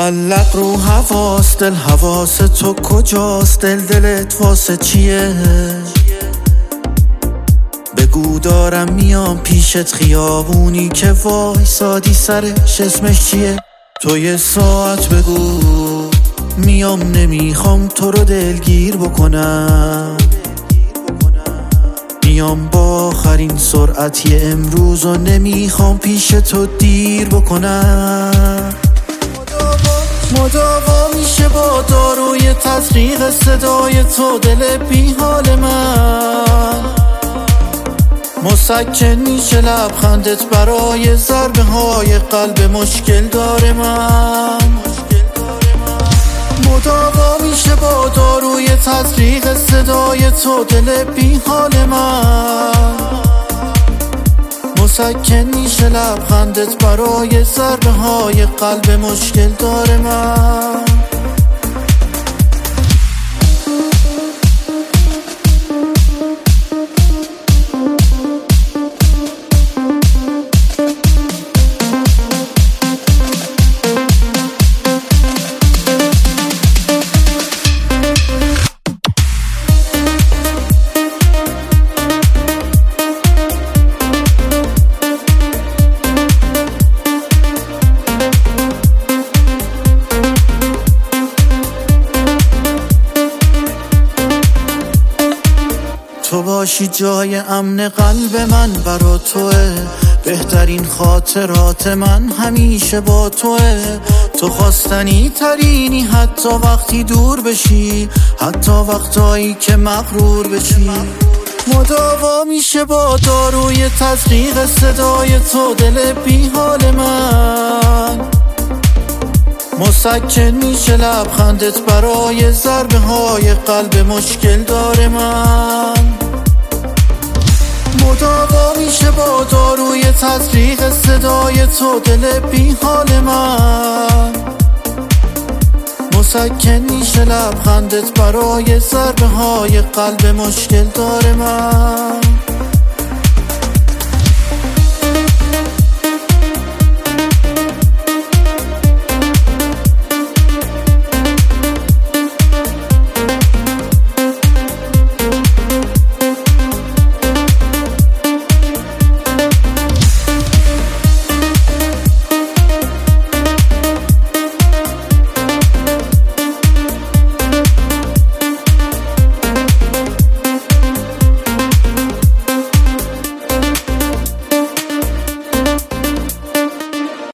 معلق رو حواس دل حواس تو کجاست؟ دلت واسه چیه؟ بگو دارم میام پیشت خیابونی که وایسادی سرش اسمش چیه؟ تو یه ساعت بگو میام نمیخوام تو رو دلگیر بکنم، میام با آخرین سرعتی امروز و نمیخوام پیش تو دیر بکنم. مداوا میشه با داروی تزریق صدای تو دل بی حال من، مسکن میشه لبخندت برای ضربه های قلب مشکل داره من. مداوا میشه با داروی تزریق صدای تو دل بی حال من، مسکن میشه لبخندت برای ضربه های قلب مشکل داره من. تو باشی جای امن قلب من برا توه، بهترین خاطرات من همیشه با توه. تو خواستنی ترینی حتی وقتی دور بشی، حتی وقتایی که مغرور بشی. مداوا میشه با داروی تزریق صدای تو دل بی حال من، مسکن میشه لبخندت برای ضربه های قلب مشکل داره من. مداوا میشه با داروی تزریق صدای تو دل بی حال من، مسکن میشه لبخندت برای ضربه های قلب مشکل داره من.